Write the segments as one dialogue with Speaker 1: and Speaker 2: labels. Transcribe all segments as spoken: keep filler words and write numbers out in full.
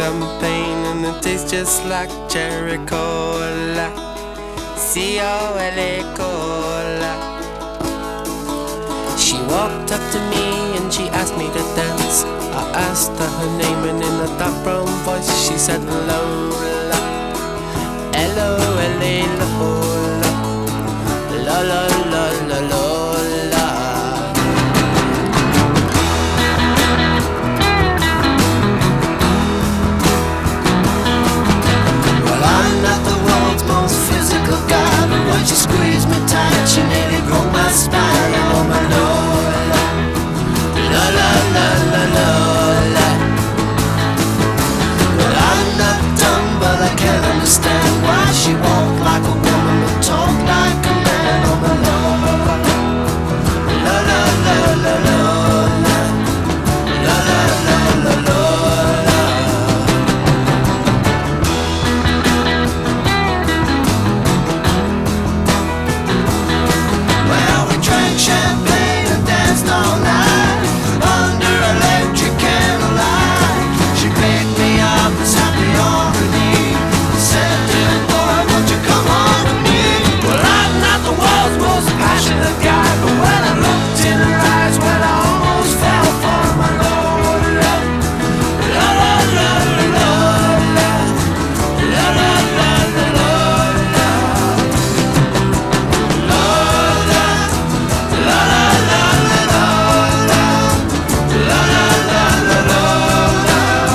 Speaker 1: champagne and it tastes just like cherry cola. C O L A cola. She walked up to me and she asked me to dance. I asked her her name and in a dark brown voice she said Lola. L O L A Lola. La la la la Lola. Well, I'm not the world's most physical guy, but when she squeezed me tight she nearly broke my spine. Oh my Lola. La la la la Lola. Well, I'm not dumb, but I can't understand why she walked like a woman but talked like a man. Oh my Lola. La la la la Lola. La la la la Lola. Well, we drank champagne and danced all night under electric candlelight. She picked me up as happy on her knee, said, "Dear boy, won't you come on to me?" Well, I'm not the world's most passionate guy, but when I looked in her eyes, well, I almost fell for my Lola. La la la la Lola. La la la la Lola. Lola. La la la la Lola. La la la la Lola.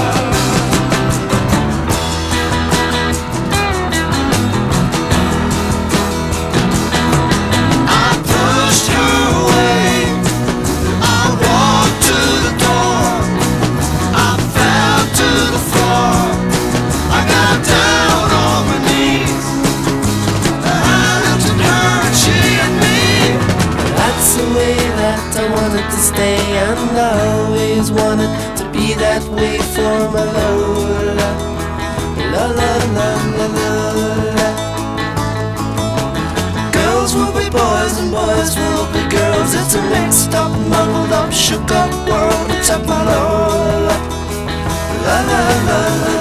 Speaker 1: I pushed her away. I walked to the door. I fell to the floor. I got down on my knees. I looked at her and she at me. That's the way that I wanted to stay, and I always wanted to be that way for my Lola. La la la la Lola. Girls will be boys and boys will be girls. It's a mixed up, muddled up, shook up world. Except my Lola. La la la la